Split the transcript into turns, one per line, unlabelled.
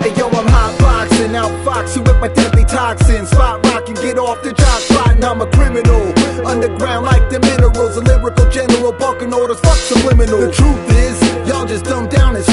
Hey yo, I'm hot boxing, out foxing with my deadly toxins. Spot rocking, get off the jock spot, and I'm a criminal. Underground like the minerals, a lyrical general, barking orders, fuck subliminal. The truth is, y'all just dumbed down as